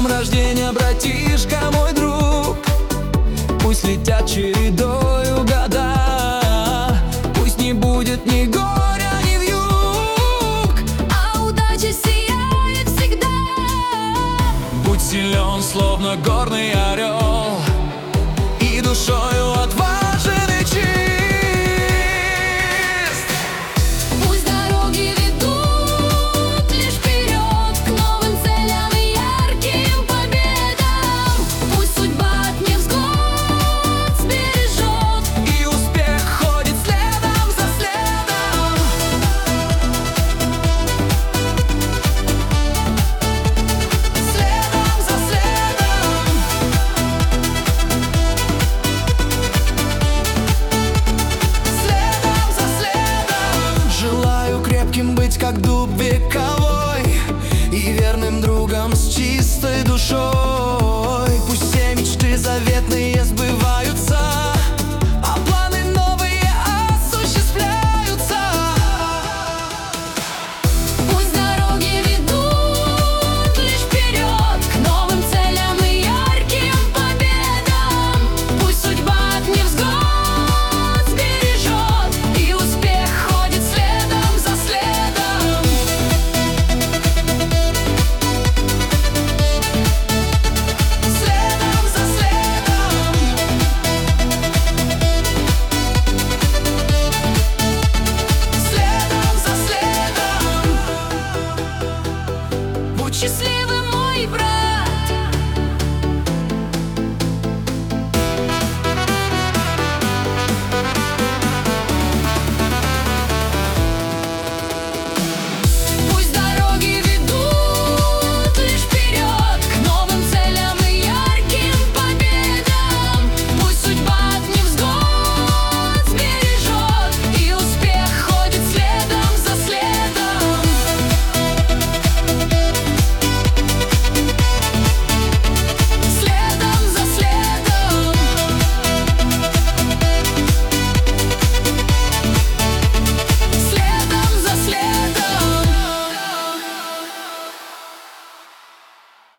днем рождения, братишка, мой друг. Пусть летят чередою года, пусть не будет ни горя, ни вьюг, а удача сияет всегда. Будь силен, словно горный орел, и душою отважен и чист. Пусть дороги ведут лишь вперед, к новым целям и ярким победам. Пусть судьба от невзгод сбережет, И успех ходит следом за следом. Следом за следом. Следом за следом. Желаю крепким быть, как дуб вековой, и верным другом с чистой душой. Пусть все мечты заветные сбываются,